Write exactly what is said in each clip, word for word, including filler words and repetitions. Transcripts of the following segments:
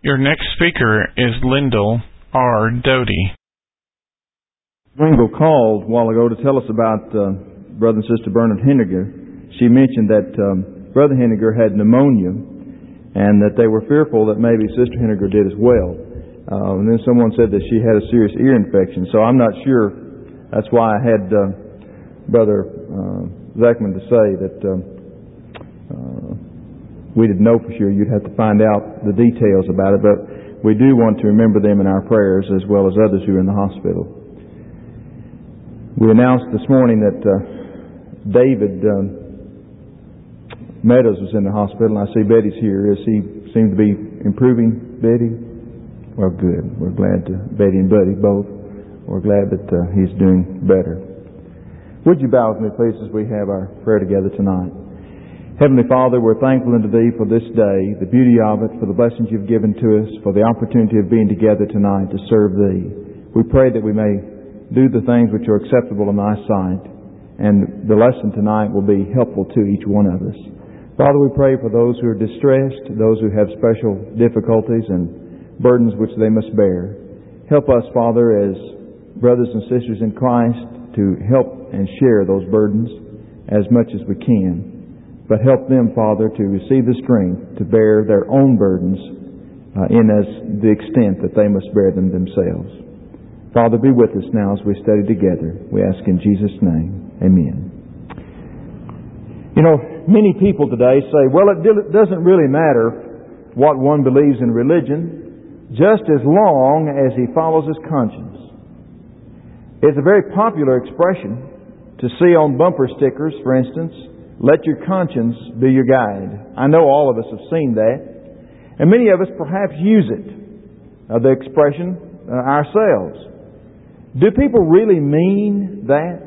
Your next speaker is Lyndall R. Doty. Ringo called a while ago to tell us about uh, Brother and Sister Bernard Henniger. She mentioned that um, Brother Henniger had pneumonia and that they were fearful that maybe Sister Henniger did as well. Uh, and then someone said that she had a serious ear infection. So I'm not sure. That's why I had uh, Brother uh, Zachman to say that uh, uh, we didn't know for sure. You'd have to find out the details about it. But we do want to remember them in our prayers as well as others who are in the hospital. We announced this morning that uh, David um, Meadows was in the hospital, and I see Betty's here. Does he seem to be improving, Betty? Well, good. We're glad to, Betty and Buddy both. We're glad that uh, he's doing better. Would you bow with me, please, as we have our prayer together tonight? Heavenly Father, we're thankful unto Thee for this day, the beauty of it, for the blessings You've given to us, for the opportunity of being together tonight to serve Thee. We pray that we may do the things which are acceptable in Thy sight, and the lesson tonight will be helpful to each one of us. Father, we pray for those who are distressed, those who have special difficulties and burdens which they must bear. Help us, Father, as brothers and sisters in Christ, to help and share those burdens as much as we can. But help them, Father, to receive the strength to bear their own burdens uh, in as the extent that they must bear them themselves. Father, be with us now as we study together. We ask in Jesus' name. Amen. You know, many people today say, well, it doesn't really matter what one believes in religion, just as long as he follows his conscience. It's a very popular expression to see on bumper stickers, for instance, let your conscience be your guide. I know all of us have seen that, and many of us perhaps use it, uh, the expression, uh, ourselves. Do people really mean that?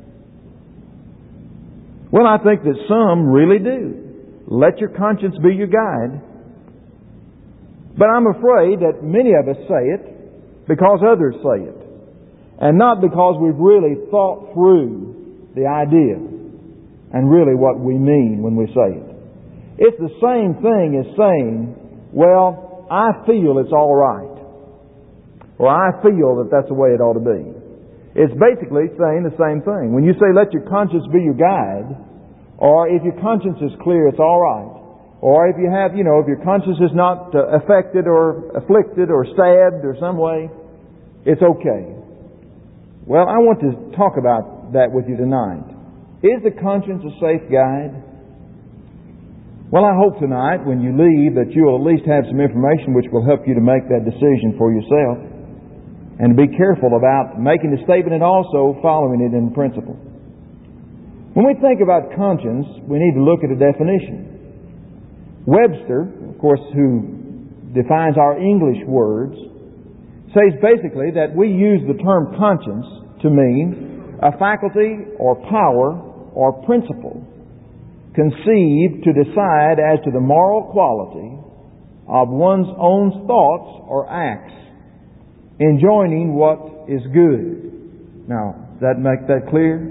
Well, I think that some really do. Let your conscience be your guide. But I'm afraid that many of us say it because others say it, and not because we've really thought through the idea and really what we mean when we say it. It's the same thing as saying, well, I feel it's all right, or I feel that that's the way it ought to be. It's basically saying the same thing. When you say, let your conscience be your guide, or if your conscience is clear, it's all right. Or if you have, you know, if your conscience is not uh, affected or afflicted or stabbed or some way, it's okay. Well, I want to talk about that with you tonight. Is the conscience a safe guide? Well, I hope tonight when you leave that you'll at least have some information which will help you to make that decision for yourself, and be careful about making the statement and also following it in principle. When we think about conscience, we need to look at a definition. Webster, of course, who defines our English words, says basically that we use the term conscience to mean a faculty or power or principle conceived to decide as to the moral quality of one's own thoughts or acts, enjoining what is good. Now, does that make that clear?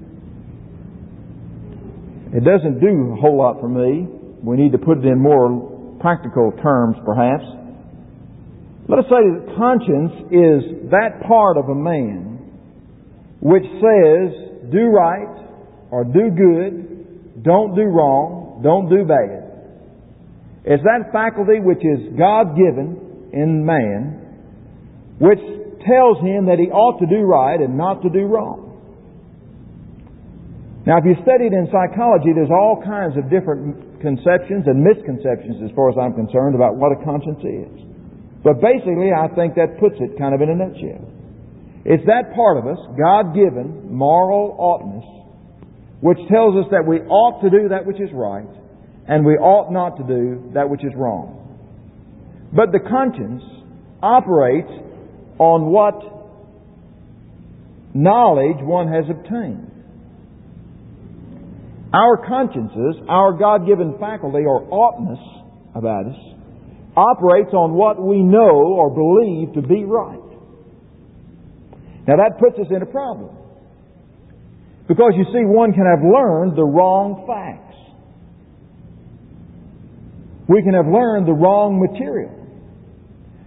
It doesn't do a whole lot for me. We need to put it in more practical terms, perhaps. Let us say that conscience is that part of a man which says, do right or do good, don't do wrong, don't do bad. It's that faculty which is God-given in man, which tells him that he ought to do right and not to do wrong. Now, if you studied in psychology, there's all kinds of different conceptions and misconceptions, as far as I'm concerned, about what a conscience is. But basically, I think that puts it kind of in a nutshell. It's that part of us, God-given, moral oughtness, which tells us that we ought to do that which is right, and we ought not to do that which is wrong. But the conscience operates on what knowledge one has obtained. Our consciences, our God-given faculty or oughtness about us, operates on what we know or believe to be right. Now that puts us in a problem. Because you see, one can have learned the wrong facts. We can have learned the wrong material.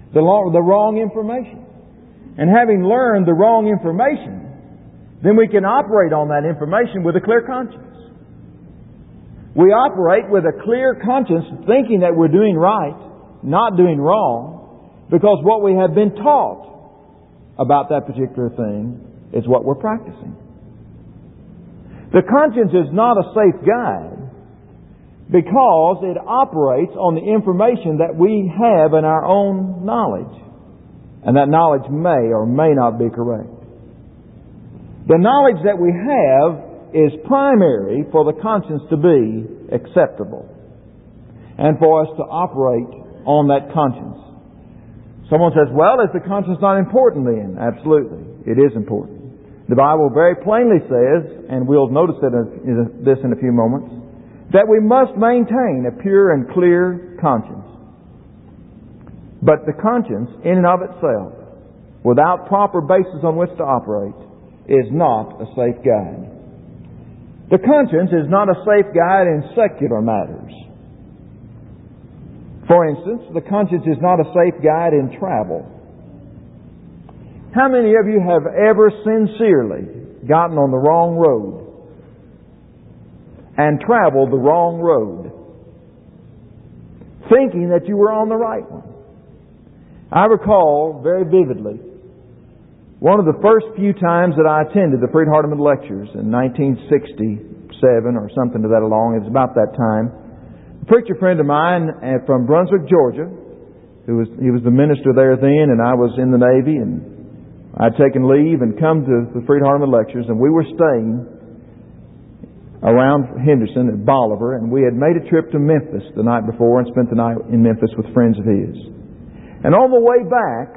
the, lo- the wrong information. And having learned the wrong information, then we can operate on that information with a clear conscience. We operate with a clear conscience, thinking that we're doing right, not doing wrong, because what we have been taught about that particular thing is what we're practicing. The conscience is not a safe guide because it operates on the information that we have in our own knowledge. And that knowledge may or may not be correct. The knowledge that we have is primary for the conscience to be acceptable and for us to operate on that conscience. Someone says, well, is the conscience not important then? Absolutely. It is important. The Bible very plainly says, and we'll notice it in, this in a few moments, that we must maintain a pure and clear conscience. But the conscience, in and of itself, without proper basis on which to operate, is not a safe guide. The conscience is not a safe guide in secular matters. For instance, the conscience is not a safe guide in travel. How many of you have ever sincerely gotten on the wrong road and traveled the wrong road, thinking that you were on the right one? I recall very vividly one of the first few times that I attended the Freed Hardeman Lectures in nineteen sixty-seven or something to that along. It was about that time. A preacher friend of mine from Brunswick, Georgia, who was he was the minister there then, and I was in the Navy, and I'd taken leave and come to the Freed Hardeman Lectures, and we were staying around Henderson at Bolivar, and we had made a trip to Memphis the night before and spent the night in Memphis with friends of his. And on the way back,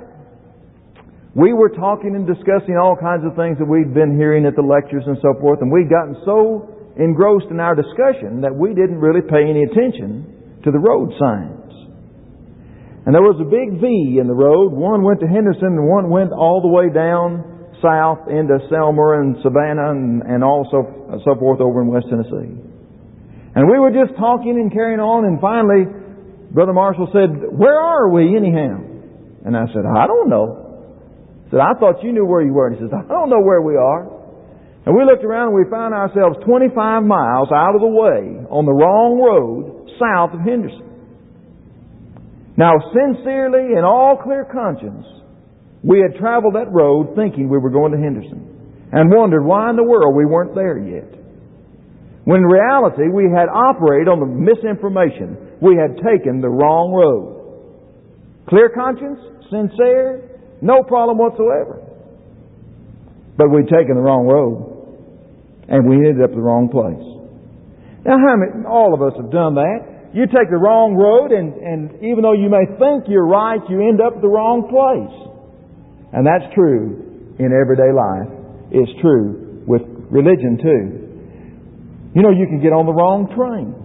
we were talking and discussing all kinds of things that we'd been hearing at the lectures and so forth, and we'd gotten so engrossed in our discussion that we didn't really pay any attention to the road signs. And there was a big V in the road. One went to Henderson and one went all the way down south into Selma and Savannah and, and also so forth over in West Tennessee. And we were just talking and carrying on, and finally Brother Marshall said, "Where are we anyhow?" And I said, "I don't know." I said, "I thought you knew where you were." And he says, "I don't know where we are." And we looked around and we found ourselves twenty-five miles out of the way on the wrong road south of Henderson. Now, sincerely, in all clear conscience, we had traveled that road thinking we were going to Henderson and wondered why in the world we weren't there yet. When in reality, we had operated on the misinformation. We had taken the wrong road. Clear conscience, sincere, no problem whatsoever. But we'd taken the wrong road, and we ended up in the wrong place. Now, how many, all of us have done that. You take the wrong road, and, and even though you may think you're right, you end up in the wrong place. And that's true in everyday life. It's true with religion, too. You know, you can get on the wrong train.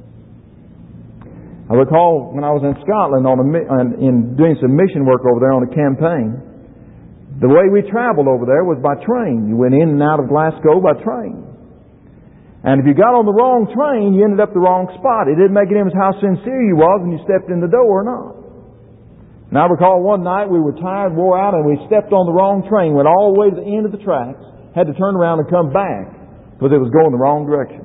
I recall when I was in Scotland on a, in doing some mission work over there on a campaign, the way we traveled over there was by train. You went in and out of Glasgow by train. And if you got on the wrong train, you ended up the wrong spot. It didn't make any difference how sincere you was when you stepped in the door or not. And I recall one night we were tired, wore out, and we stepped on the wrong train, went all the way to the end of the tracks, had to turn around and come back because it was going the wrong direction.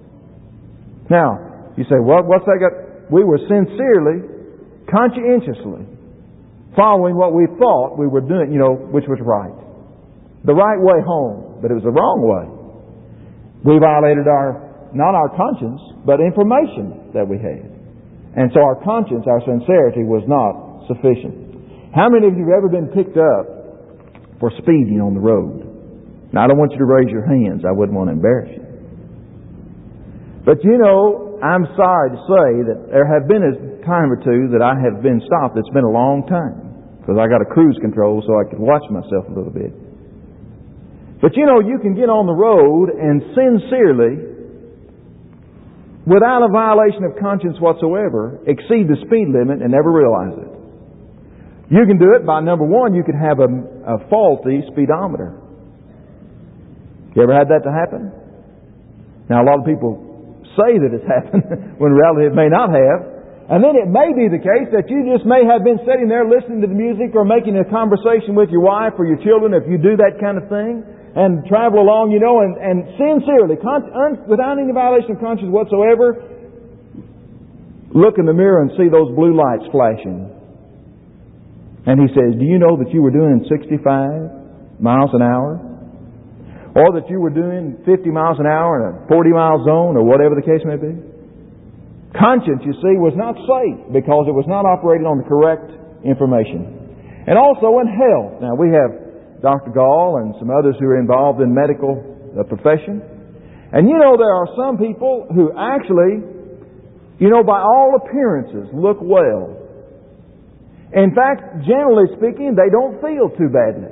Now, you say, what, what's that got? We were sincerely, conscientiously following what we thought we were doing, you know, which was right. The right way home, but it was the wrong way. We violated our, not our conscience, but information that we had. And so our conscience, our sincerity was not sufficient. How many of you have ever been picked up for speeding on the road? Now, I don't want you to raise your hands. I wouldn't want to embarrass you. But you know, I'm sorry to say that there have been a time or two that I have been stopped. It's been a long time because I got a cruise control so I could watch myself a little bit. But you know, you can get on the road and sincerely, without a violation of conscience whatsoever, exceed the speed limit and never realize it. You can do it by, number one, you could have a, a faulty speedometer. You ever had that to happen? Now, a lot of people say that it's happened when in reality it may not have. And then it may be the case that you just may have been sitting there listening to the music or making a conversation with your wife or your children, if you do that kind of thing, and travel along, you know, and, and sincerely, con- un- without any violation of conscience whatsoever, look in the mirror and see those blue lights flashing. And he says, do you know that you were doing sixty-five miles an hour? Or that you were doing fifty miles an hour in a forty mile zone, or whatever the case may be? Conscience, you see, was not safe because it was not operating on the correct information. And also in health. Now, we have Doctor Gall and some others who are involved in medical uh, profession. And you know, there are some people who actually, you know, by all appearances, look well. In fact, generally speaking, they don't feel too badly.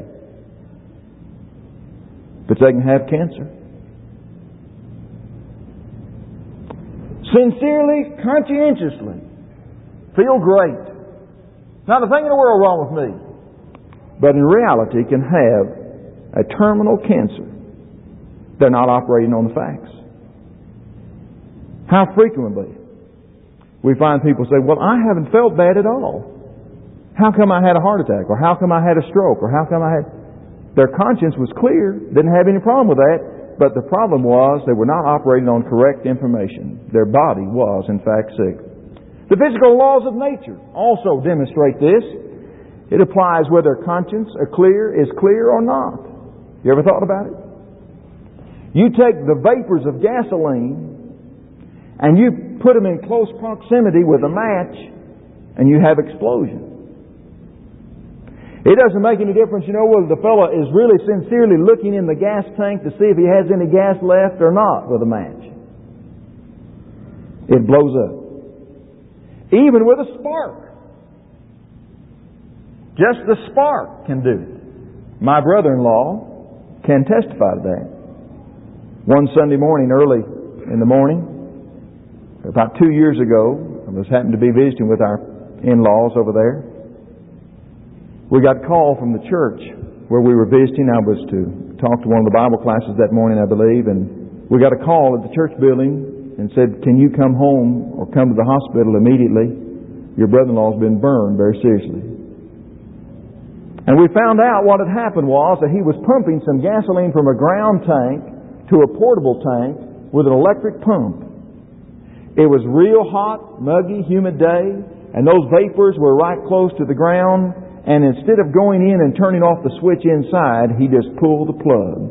But they can have cancer. Sincerely, conscientiously, feel great. Not a thing in the world wrong with me. But in reality can have a terminal cancer. They're not operating on the facts. How frequently we find people say, well, I haven't felt bad at all. How come I had a heart attack? Or how come I had a stroke? Or how come I had... Their conscience was clear, didn't have any problem with that, but the problem was they were not operating on correct information. Their body was, in fact, sick. The physical laws of nature also demonstrate this. It applies whether conscience are clear, is clear or not. You ever thought about it? You take the vapors of gasoline and you put them in close proximity with a match and you have explosion. It doesn't make any difference, you know, whether the fellow is really sincerely looking in the gas tank to see if he has any gas left or not with a match. It blows up. Even with a spark. Just the spark can do it. My brother-in-law can testify to that. One Sunday morning, early in the morning, about two years ago, I was happened to be visiting with our in-laws over there. We got a call from the church where we were visiting. I was to talk to one of the Bible classes that morning, I believe, and we got a call at the church building and said, can you come home or come to the hospital immediately? Your brother-in-law's been burned very seriously. And we found out what had happened was that he was pumping some gasoline from a ground tank to a portable tank with an electric pump. It was real hot, muggy, humid day, and those vapors were right close to the ground. And instead of going in and turning off the switch inside, he just pulled the plug.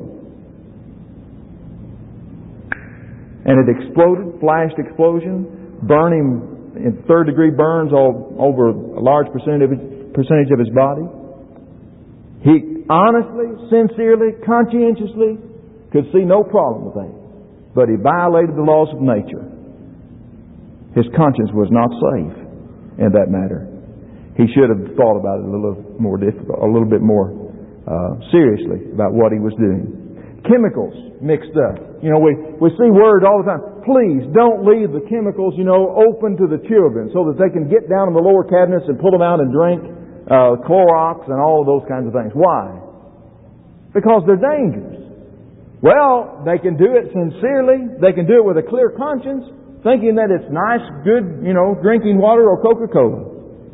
And it exploded, flashed explosion, burning in third degree burns all over a large percentage of his, percentage of his body. He honestly, sincerely, conscientiously could see no problem with that. But he violated the laws of nature. His conscience was not safe in that matter. He should have thought about it a little more difficult, a little bit more uh, seriously about what he was doing. Chemicals mixed up. You know, we, we see words all the time. Please don't leave the chemicals, you know, open to the children so that they can get down in the lower cabinets and pull them out and drink uh, Clorox and all of those kinds of things. Why? Because they're dangerous. Well, they can do it sincerely. They can do it with a clear conscience, thinking that it's nice, good, you know, drinking water or Coca-Cola.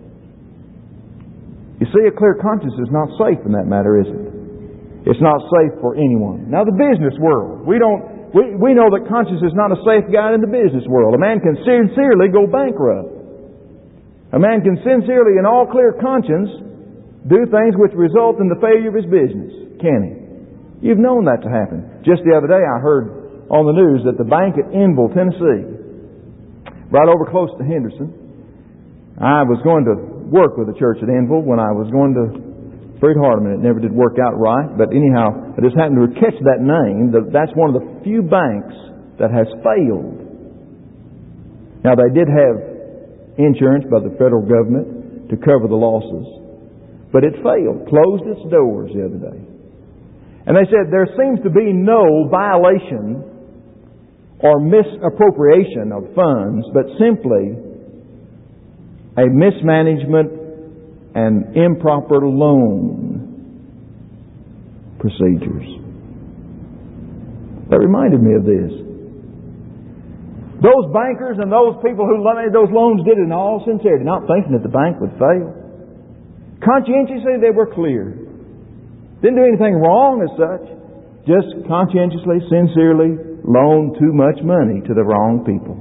You see, a clear conscience is not safe in that matter, is it? It's not safe for anyone. Now, the business world. We don't, we, we know that conscience is not a safe guide in the business world. A man can sincerely go bankrupt. A man can sincerely, in all clear conscience, do things which result in the failure of his business. Can he? You've known that to happen. Just the other day I heard on the news that the bank at Enville, Tennessee, right over close to Henderson, I was going to work with the church at Enville when I was going to Fred Hardeman. It never did work out right, but anyhow, I just happened to catch that name. That's one of the few banks that has failed. Now, they did have insurance by the federal government to cover the losses, but it failed, closed its doors the other day. And they said there seems to be no violation or misappropriation of funds, but simply a mismanagement and improper loan procedures. That reminded me of this. Those bankers and those people who made those loans did it in all sincerity, not thinking that the bank would fail. Conscientiously, they were clear. Didn't do anything wrong as such. Just conscientiously, sincerely loaned too much money to the wrong people.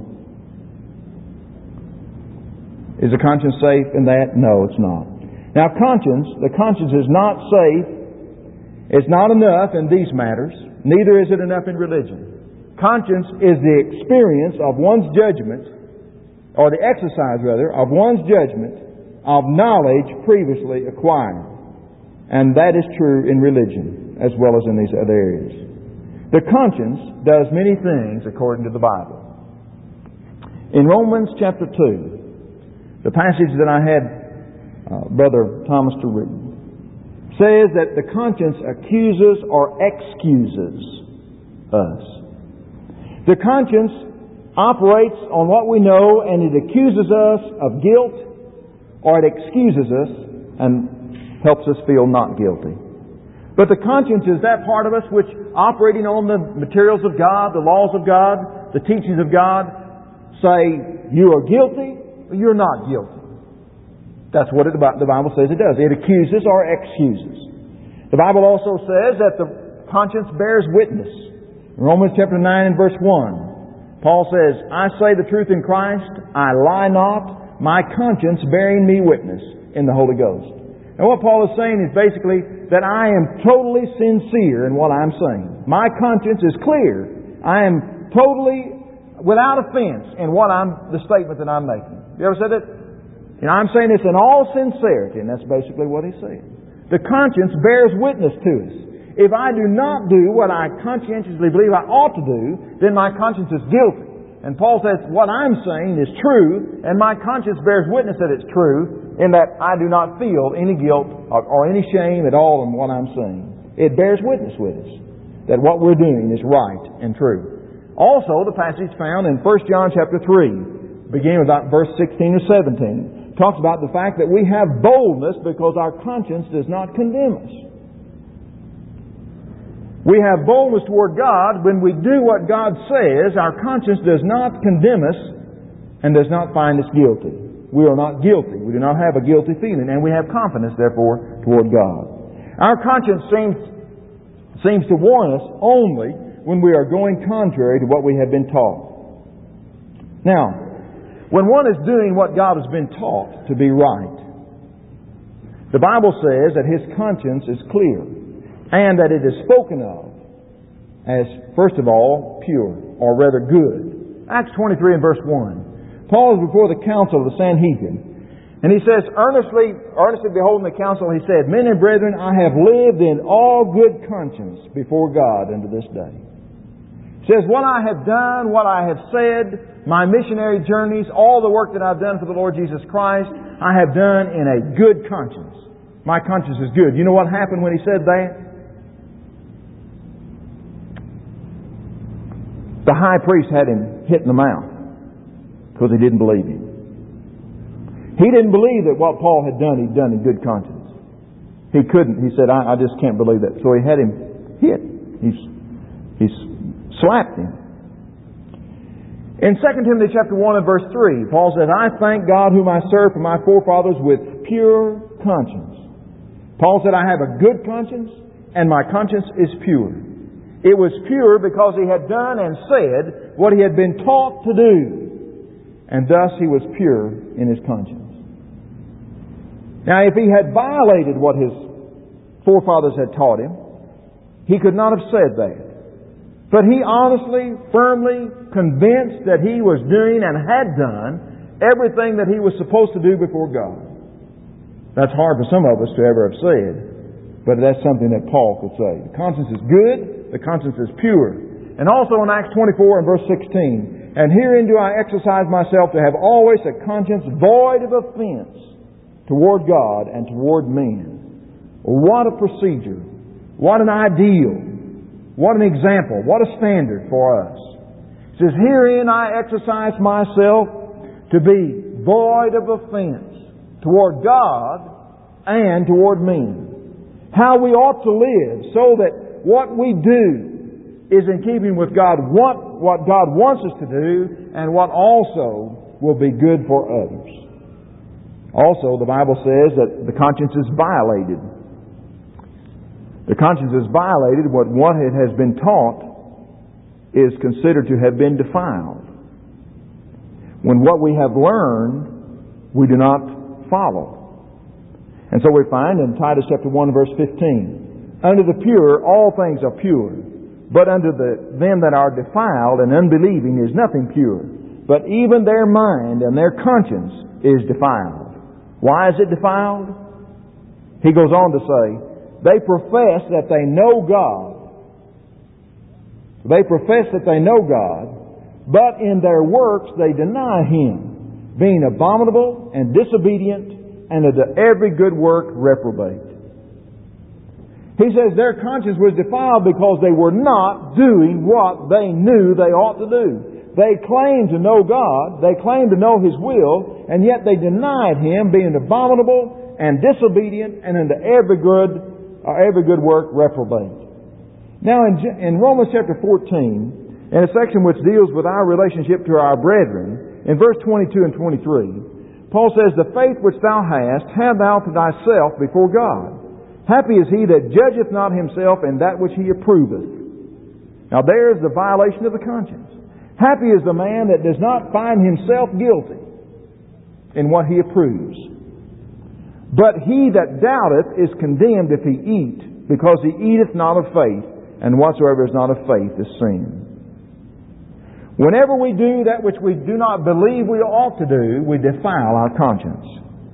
Is the conscience safe in that? No, it's not. Now, conscience, the conscience is not safe. It's not enough in these matters. Neither is it enough in religion. Conscience is the experience of one's judgment, or the exercise, rather, of one's judgment of knowledge previously acquired. And that is true in religion as well as in these other areas. The conscience does many things according to the Bible. In Romans chapter two, the passage that I had uh, Brother Thomas to read says that the conscience accuses or excuses us. The conscience operates on what we know, and it accuses us of guilt, or it excuses us and helps us feel not guilty. But the conscience is that part of us which, operating on the materials of God, the laws of God, the teachings of God, say, you are guilty, or you're not guilty. That's what it, the Bible says it does. It accuses or excuses. The Bible also says that the conscience bears witness. In Romans chapter nine and verse one, Paul says, I say the truth in Christ, I lie not, my conscience bearing me witness in the Holy Ghost. And what Paul is saying is basically that I am totally sincere in what I'm saying. My conscience is clear. I am totally without offense in what I'm, the statement that I'm making. You ever said that? You know, I'm saying this in all sincerity, and that's basically what he's saying. The conscience bears witness to us. If I do not do what I conscientiously believe I ought to do, then my conscience is guilty. And Paul says, what I'm saying is true, and my conscience bears witness that it's true, in that I do not feel any guilt or, or any shame at all in what I'm saying. It bears witness with us that what we're doing is right and true. Also, the passage found in First John chapter three, beginning with verse sixteen or seventeen, talks about the fact that we have boldness because our conscience does not condemn us. We have boldness toward God when we do what God says. Our conscience does not condemn us and does not find us guilty. We are not guilty. We do not have a guilty feeling, and we have confidence, therefore, toward God. Our conscience seems, seems to warn us only when we are going contrary to what we have been taught. Now, when one is doing what God has been taught to be right, the Bible says that his conscience is clear and that it is spoken of as, first of all, pure, or rather good. Acts twenty-three and verse one. Paul is before the council of the Sanhedrin, and he says, earnestly, earnestly beholding the council, he said, Men and brethren, I have lived in all good conscience before God unto this day. He says, what I have done, what I have said, my missionary journeys, all the work that I've done for the Lord Jesus Christ, I have done in a good conscience. My conscience is good. You know what happened when he said that? The high priest had him hit in the mouth because he didn't believe him. He didn't believe that what Paul had done, he'd done in good conscience. He couldn't. He said, I, I just can't believe that. So he had him hit. He's, he's slapped him. In Second Timothy chapter one and verse three, Paul says, I thank God whom I serve for my forefathers with pure conscience. Paul said, I have a good conscience, and my conscience is pure. It was pure because he had done and said what he had been taught to do, and thus he was pure in his conscience. Now, if he had violated what his forefathers had taught him, he could not have said that. But he honestly, firmly convinced that he was doing and had done everything that he was supposed to do before God. That's hard for some of us to ever have said, but that's something that Paul could say. The conscience is good, the conscience is pure. And also in Acts twenty-four and verse sixteen, And herein do I exercise myself to have always a conscience void of offense toward God and toward men. What a procedure. What an ideal. What an example. What a standard for us. It says, Herein I exercise myself to be void of offense toward God and toward men. How we ought to live so that what we do is in keeping with God, what, what God wants us to do, and what also will be good for others. Also, the Bible says that the conscience is violated. The conscience is violated when what it has been taught is considered to have been defiled. When what we have learned, we do not follow. And so we find in Titus chapter one verse fifteen, unto the pure all things are pure, but unto the, them that are defiled and unbelieving is nothing pure. But even their mind and their conscience is defiled. Why is it defiled? He goes on to say, they profess that they know God. They profess that they know God, but in their works they deny Him, being abominable and disobedient, and unto every good work reprobate. He says their conscience was defiled because they were not doing what they knew they ought to do. They claimed to know God, they claimed to know His will, and yet they denied Him, being abominable and disobedient, and unto every good, or every good work reprobate. Now in, in Romans chapter fourteen, in a section which deals with our relationship to our brethren, in verse twenty-two and twenty-three, Paul says, the faith which thou hast, have thou to thyself before God. Happy is he that judgeth not himself in that which he approveth. Now there is the violation of the conscience. Happy is the man that does not find himself guilty in what he approves. But he that doubteth is condemned if he eat, because he eateth not of faith, and whatsoever is not of faith is sin. Whenever we do that which we do not believe we ought to do, we defile our conscience.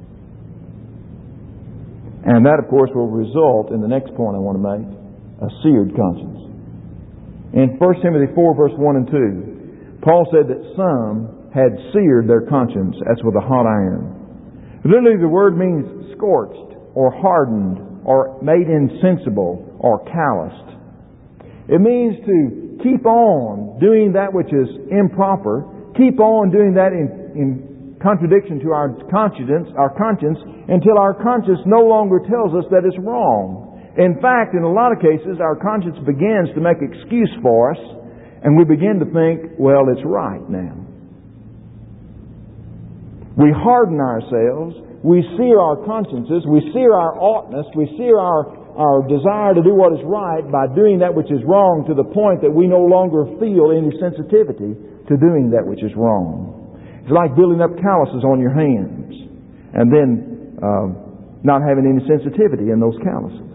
And that, of course, will result in the next point I want to make, a seared conscience. In First Timothy four, verse one and two, Paul said that some had seared their conscience as with a hot iron. Literally, the word means scorched, or hardened, or made insensible, or calloused. It means to keep on doing that which is improper, keep on doing that in, in contradiction to our conscience, our conscience, until our conscience no longer tells us that it's wrong. In fact, in a lot of cases, our conscience begins to make excuse for us, and we begin to think, well, it's right now. We harden ourselves, we sear our consciences, we sear our oughtness, we sear our, our desire to do what is right by doing that which is wrong, to the point that we no longer feel any sensitivity to doing that which is wrong. It's like building up calluses on your hands and then uh, not having any sensitivity in those calluses.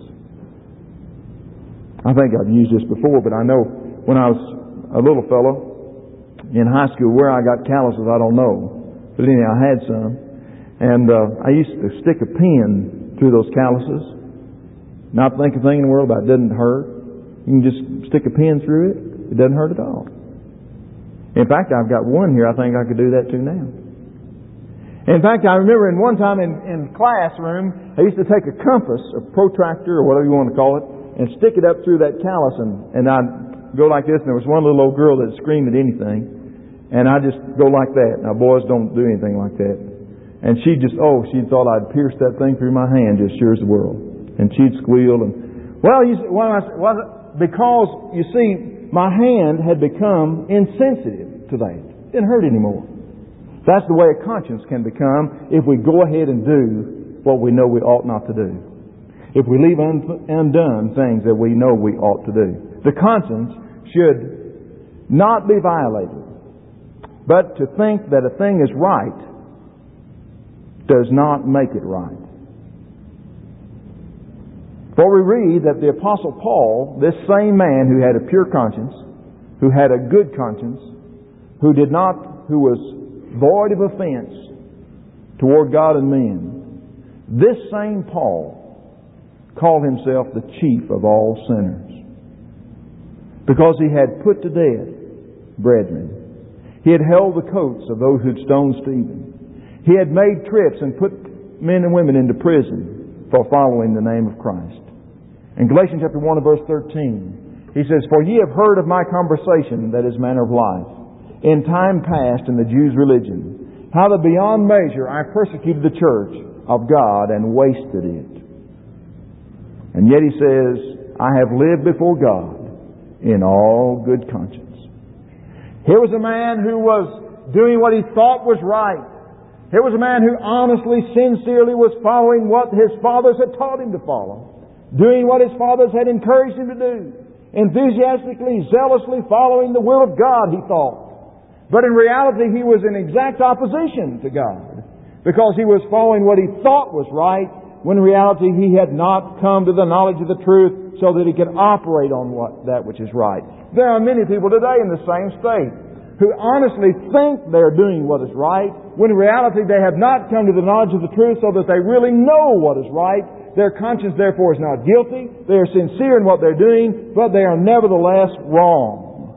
I think I've used this before, but I know when I was a little fellow in high school, where I got calluses, I don't know. But anyhow, I had some. And uh, I used to stick a pin through those calluses. Not think a thing in the world about it. It doesn't hurt. You can just stick a pin through it. It doesn't hurt at all. In fact, I've got one here I think I could do that to now. In fact, I remember in one time in, in classroom, I used to take a compass, a protractor, or whatever you want to call it, and stick it up through that callus, and, and I'd go like this, and there was one little old girl that'd scream at anything, and I'd just go like that. Now, boys don't do anything like that. And she'd just, oh, she thought I'd pierced that thing through my hand just sure as the world. And she'd squeal, and, well, you, well, I, well because, you see, my hand had become insensitive to that. It didn't hurt anymore. That's the way a conscience can become if we go ahead and do what we know we ought not to do. If we leave un- undone things that we know we ought to do. The conscience should not be violated. But to think that a thing is right does not make it right. For we read that the Apostle Paul, this same man who had a pure conscience, who had a good conscience, who did not, who was void of offense toward God and men, this same Paul called himself the chief of all sinners, because he had put to death brethren. He had held the coats of those who'd stoned Stephen. He had made trips and put men and women into prison for following the name of Christ. In Galatians chapter one and verse thirteen, he says, for ye have heard of my conversation, that is, manner of life, in time past in the Jews' religion, how that beyond measure I persecuted the church of God and wasted it. And yet he says, I have lived before God in all good conscience. Here was a man who was doing what he thought was right. Here was a man who honestly, sincerely was following what his fathers had taught him to follow, doing what his fathers had encouraged him to do, enthusiastically, zealously following the will of God, he thought. But in reality, he was in exact opposition to God, because he was following what he thought was right, when in reality he had not come to the knowledge of the truth so that he could operate on what that which is right. There are many people today in the same state who honestly think they're doing what is right, when in reality they have not come to the knowledge of the truth so that they really know what is right. Their conscience therefore is not guilty. They are sincere in what they're doing, but they are nevertheless wrong.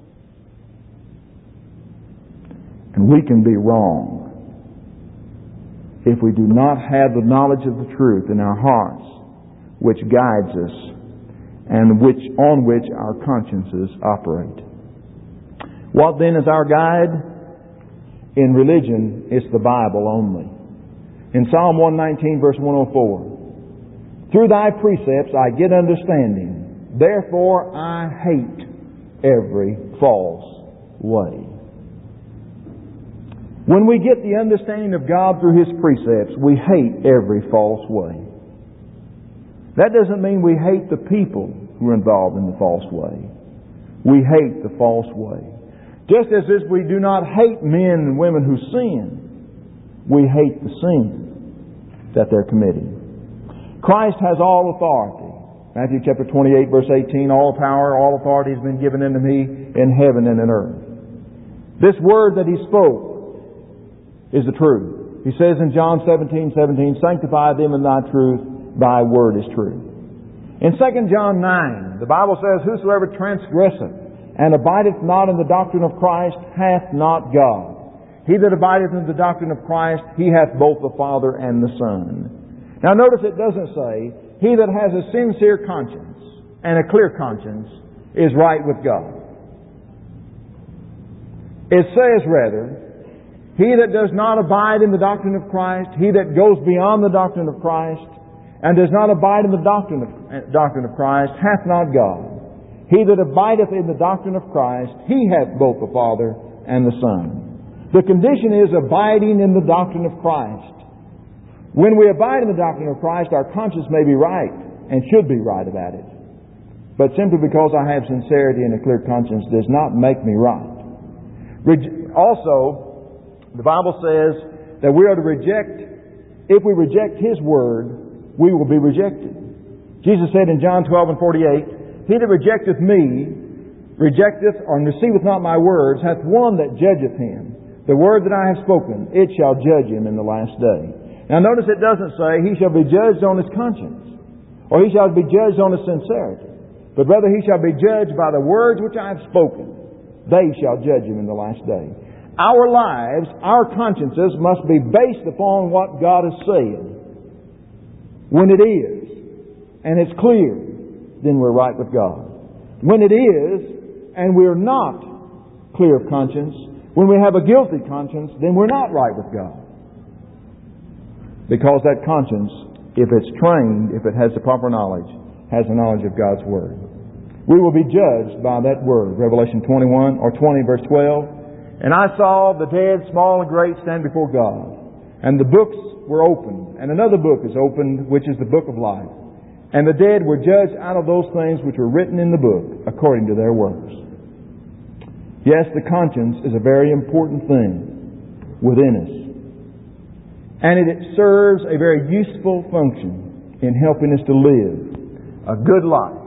And we can be wrong if we do not have the knowledge of the truth in our hearts, which guides us and which on which our consciences operate. What then is our guide? In religion, it's the Bible only. In Psalm one nineteen, verse one oh four, through Thy precepts I get understanding, therefore I hate every false way. When we get the understanding of God through His precepts, we hate every false way. That doesn't mean we hate the people who are involved in the false way. We hate the false way. Just as if we do not hate men and women who sin, we hate the sin that they're committing. Christ has all authority. Matthew chapter twenty-eight, verse eighteen, all power, all authority has been given unto me in heaven and in earth. This word that He spoke is the truth. He says in John seventeen, seventeen, sanctify them in Thy truth, Thy word is truth. In Second John nine, the Bible says, whosoever transgresseth and abideth not in the doctrine of Christ hath not God. He that abideth in the doctrine of Christ, he hath both the Father and the Son. Now notice it doesn't say, he that has a sincere conscience and a clear conscience is right with God. It says rather, he that does not abide in the doctrine of Christ, he that goes beyond the doctrine of Christ, and does not abide in the doctrine of, doctrine of Christ, hath not God. He that abideth in the doctrine of Christ, he hath both the Father and the Son. The condition is abiding in the doctrine of Christ. When we abide in the doctrine of Christ, our conscience may be right and should be right about it. But simply because I have sincerity and a clear conscience does not make me right. Also, the Bible says that we are to reject, if we reject His Word, we will be rejected. Jesus said in John twelve and forty-eight, he that rejecteth me, rejecteth or receiveth not my words, hath one that judgeth him. The word that I have spoken, it shall judge him in the last day. Now notice it doesn't say he shall be judged on his conscience, or he shall be judged on his sincerity, but rather he shall be judged by the words which I have spoken. They shall judge him in the last day. Our lives, our consciences must be based upon what God has said. When it is, and it's clear, then we're right with God. When it is, and we're not clear of conscience, when we have a guilty conscience, then we're not right with God. Because that conscience, if it's trained, if it has the proper knowledge, has the knowledge of God's Word. We will be judged by that Word. Revelation twenty-one or twenty verse twelve. And I saw the dead, small and great, stand before God. And the books were opened. And another book is opened, which is the book of life. And the dead were judged out of those things which were written in the book, according to their works. Yes, the conscience is a very important thing within us. And it serves a very useful function in helping us to live a good life.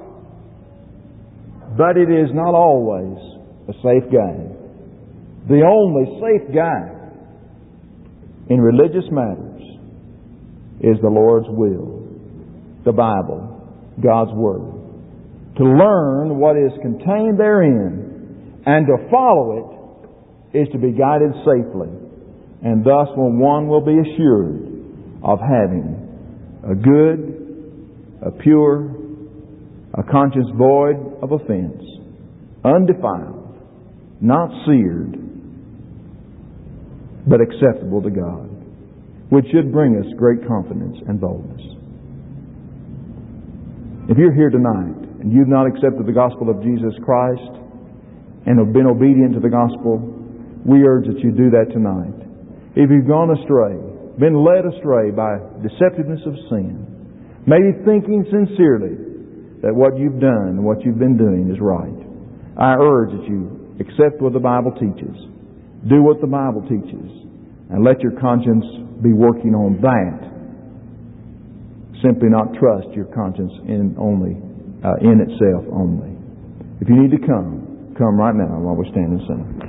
But it is not always a safe guide. The only safe guide in religious matters is the Lord's will. The Bible, God's Word. To learn what is contained therein and to follow it is to be guided safely. And thus one will be assured of having a good, a pure, a conscience void of offense, undefiled, not seared, but acceptable to God, which should bring us great confidence and boldness. If you're here tonight and you've not accepted the gospel of Jesus Christ and have been obedient to the gospel, we urge that you do that tonight. If you've gone astray, been led astray by deceptiveness of sin, maybe thinking sincerely that what you've done and what you've been doing is right, I urge that you accept what the Bible teaches, do what the Bible teaches, and let your conscience be working on that. Simply not trust your conscience in only uh, in itself only. If you need to come, come right now while we stand and sing.